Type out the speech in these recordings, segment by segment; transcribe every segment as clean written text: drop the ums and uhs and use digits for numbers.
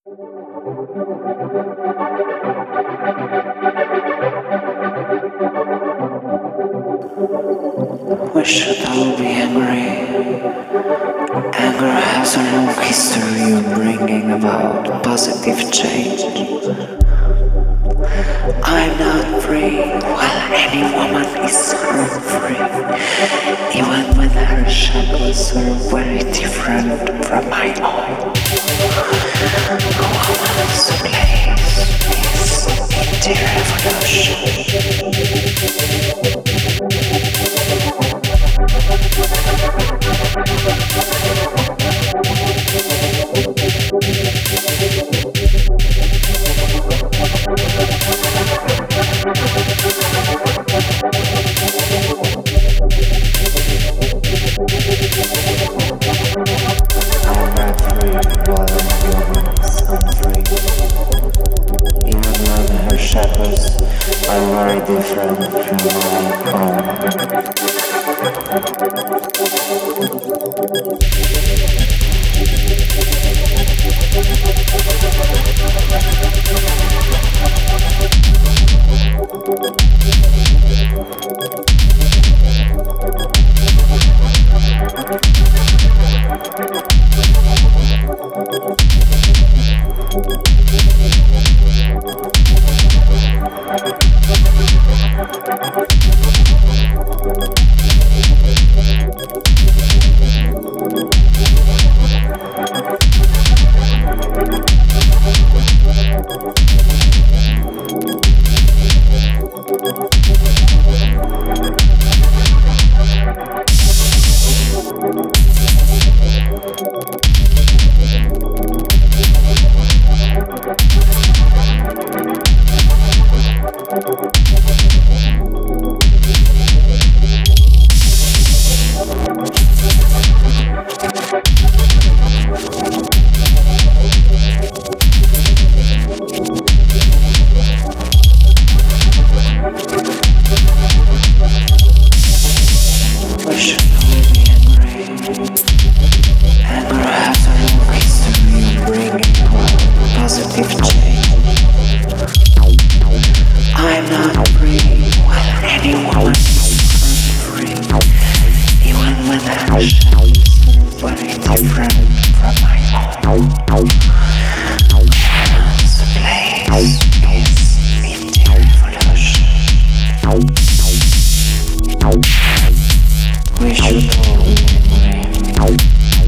Why should I be angry? Anger has a long history of bringing about positive change. I'm not free while any woman is free, even when her shackles are very different from my own. A woman's place is in the I'm not free while any woman is unfree, even when her shackles are very different from my own. Why should I be angry? Anger has a long history of bringing about positive change. I'm not free while any woman is free, even when her shadows are very different from my own. Woman's place is in the revolution. We should all be angry.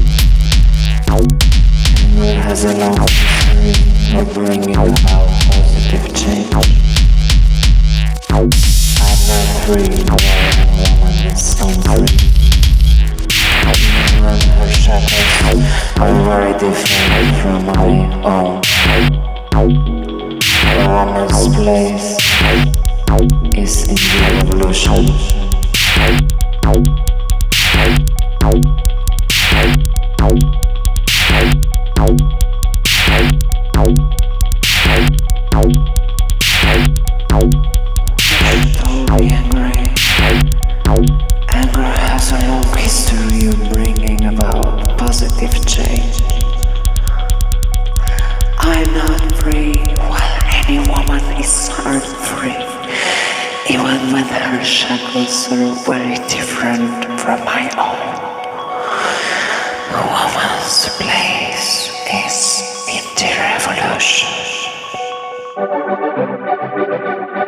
Anger has a long history of bringing about positive change. I'm not free while a woman is unfree, even when her shackles are very different from my own. A woman's place is in the revolution. Don't be angry. Anger has a long history of bringing about positive change. I'm not free while any woman is free, even when her shackles are very different from my own. A woman's place is in the revolution.